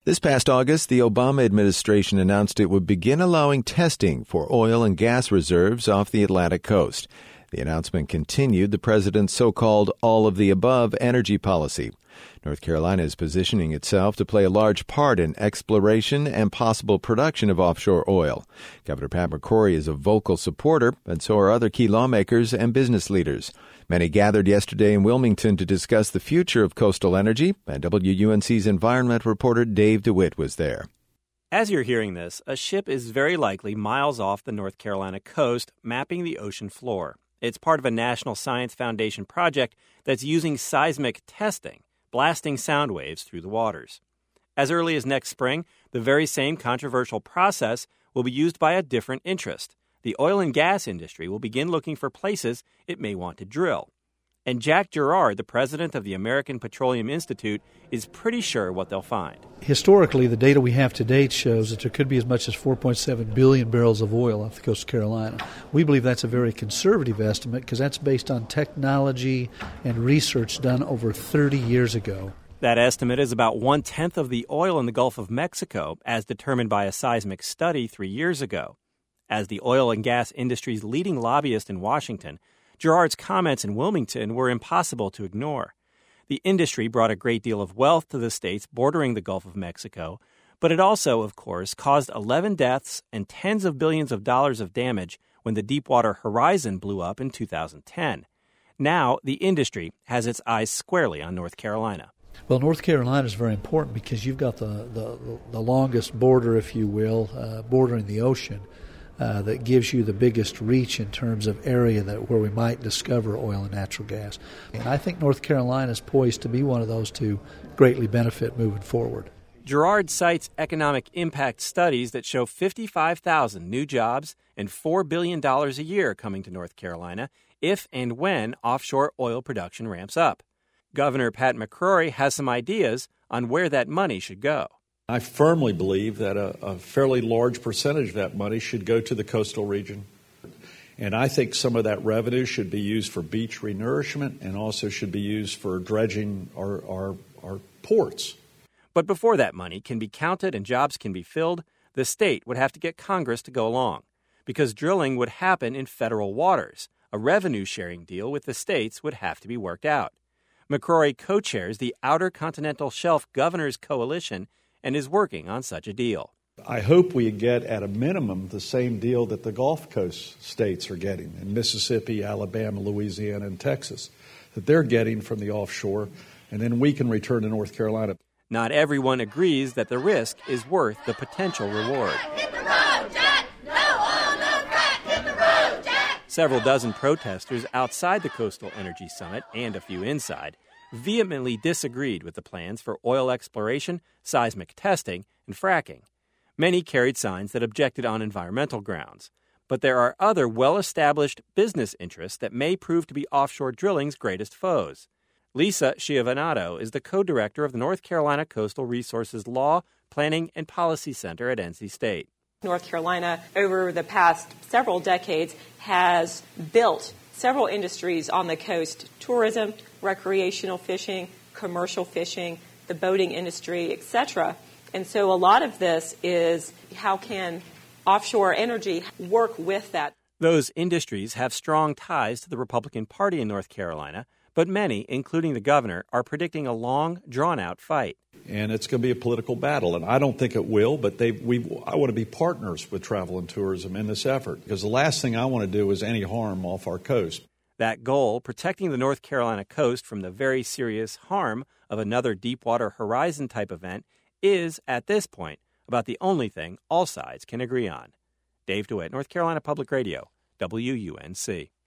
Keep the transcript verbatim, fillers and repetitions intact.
This past August, the Obama administration announced it would begin allowing testing for oil and gas reserves off the Atlantic coast. The announcement continued the president's so-called all-of-the-above energy policy. North Carolina is positioning itself to play a large part in exploration and possible production of offshore oil. Governor Pat McCrory is a vocal supporter, and so are other key lawmakers and business leaders. Many gathered yesterday in Wilmington to discuss the future of coastal energy, and W U N C's environment reporter Dave DeWitt was there. As you're hearing this, a ship is very likely miles off the North Carolina coast, mapping the ocean floor. It's part of a National Science Foundation project that's using seismic testing, blasting sound waves through the waters. As early as next spring, the very same controversial process will be used by a different interest. The oil and gas industry will begin looking for places it may want to drill. And Jack Gerard, the president of the American Petroleum Institute, is pretty sure what they'll find. Historically, the data we have to date shows that there could be as much as four point seven billion barrels of oil off the coast of Carolina. We believe that's a very conservative estimate because that's based on technology and research done over thirty years ago. That estimate is about one-tenth of the oil in the Gulf of Mexico, as determined by a seismic study three years ago. As the oil and gas industry's leading lobbyist in Washington, Gerard's comments in Wilmington were impossible to ignore. The industry brought a great deal of wealth to the states bordering the Gulf of Mexico, but it also, of course, caused eleven deaths and tens of billions of dollars of damage when the Deepwater Horizon blew up in two thousand ten. Now, the industry has its eyes squarely on North Carolina. Well, North Carolina is very important because you've got the, the, the longest border, if you will, uh, bordering the ocean. Uh, that gives you the biggest reach in terms of area that where we might discover oil and natural gas. And I think North Carolina is poised to be one of those to greatly benefit moving forward. Gerard cites economic impact studies that show fifty-five thousand new jobs and four billion dollars a year coming to North Carolina if and when offshore oil production ramps up. Governor Pat McCrory has some ideas on where that money should go. I firmly believe that a, a fairly large percentage of that money should go to the coastal region. And I think some of that revenue should be used for beach renourishment and also should be used for dredging our, our, our ports. But before that money can be counted and jobs can be filled, the state would have to get Congress to go along, because drilling would happen in federal waters. A revenue-sharing deal with the states would have to be worked out. McCrory co-chairs the Outer Continental Shelf Governors Coalition and is working on such a deal. I hope we get, at a minimum, the same deal that the Gulf Coast states are getting in Mississippi, Alabama, Louisiana, and Texas, that they're getting from the offshore, and then we can return to North Carolina. Not everyone agrees that the risk is worth the potential reward. Hit the road, Jack! No oil, no crack! Hit the road, Jack! Several dozen protesters outside the Coastal Energy Summit, and a few inside, vehemently disagreed with the plans for oil exploration, seismic testing, and fracking. Many carried signs that objected on environmental grounds. But there are other well-established business interests that may prove to be offshore drilling's greatest foes. Lisa Schiavanato is the co-director of the North Carolina Coastal Resources Law, Planning, and Policy Center at N C State. North Carolina, over the past several decades, has built several industries on the coast: tourism, recreational fishing, commercial fishing, the boating industry, et cetera. And so a lot of this is how can offshore energy work with that. Those industries have strong ties to the Republican Party in North Carolina, but many, including the governor, are predicting a long, drawn-out fight. And it's going to be a political battle, and I don't think it will, but they, we, I want to be partners with travel and tourism in this effort, because the last thing I want to do is any harm off our coast. That goal, protecting the North Carolina coast from the very serious harm of another Deepwater Horizon type event, is, at this point, about the only thing all sides can agree on. Dave DeWitt, North Carolina Public Radio, W U N C.